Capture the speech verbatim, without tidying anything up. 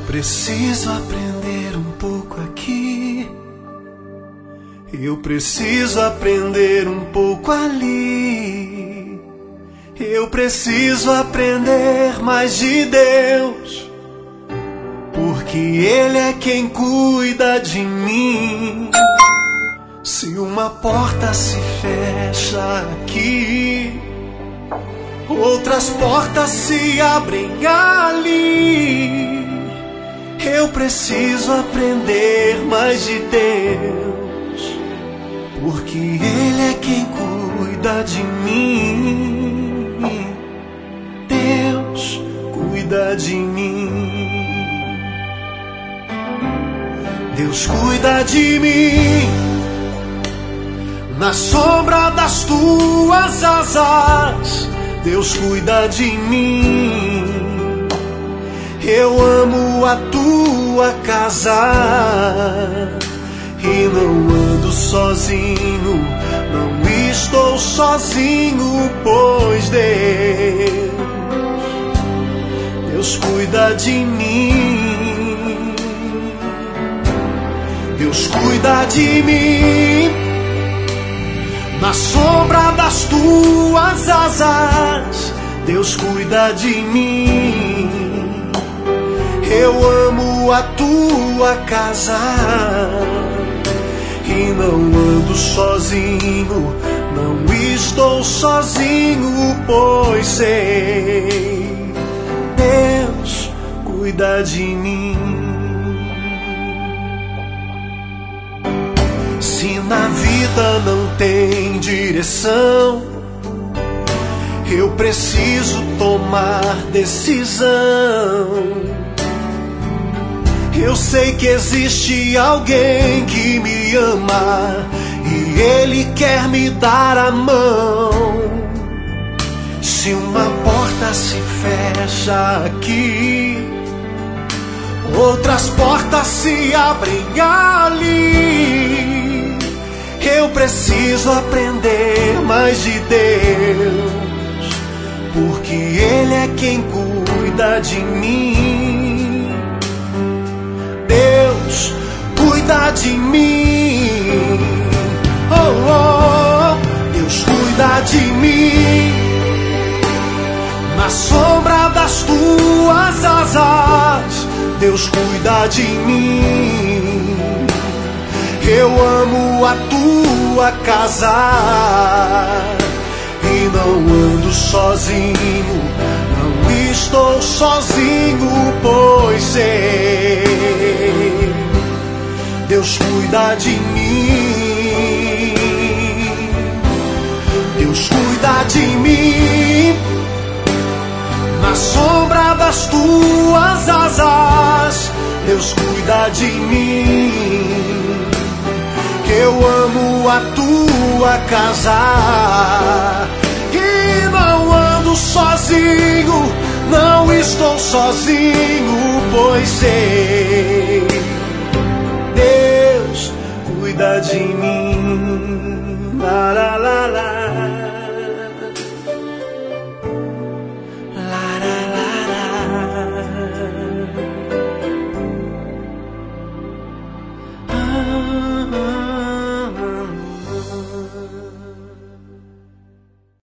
Preciso aprender um pouco aqui, eu preciso aprender um pouco ali. Eu preciso aprender mais de Deus, porque Ele é quem cuida de mim. Se uma porta se fecha aqui, outras portas se abrem ali. Eu preciso aprender mais de Deus, porque Ele é quem cuida de mim. Deus cuida de mim. Deus cuida de mim. Na sombra das tuas asas, Deus cuida de mim. Eu amo a tua casa e não ando sozinho, não estou sozinho, pois Deus, Deus cuida de mim. Deus cuida de mim. Na sombra das tuas asas, Deus cuida de mim. Eu amo a tua casa e não ando sozinho, não estou sozinho, pois sei, Deus cuida de mim. Se na vida não tem direção, eu preciso tomar decisão. Eu sei que existe alguém que me ama e Ele quer me dar a mão. Se uma porta se fecha aqui, outras portas se abrem ali. Eu preciso aprender mais de Deus, porque Ele é quem cuida de mim. Deus cuida de mim. Oh, oh, Deus cuida de mim. Na sombra das tuas asas, Deus cuida de mim. Eu amo a tua casa e não ando sozinho, não estou sozinho, pois sei, Deus cuida de mim. Deus cuida de mim. Na sombra das tuas asas, Deus cuida de mim. Eu amo a tua casa e não ando sozinho, não estou sozinho, pois sei, Deus cuida de mim. La, la, la, la.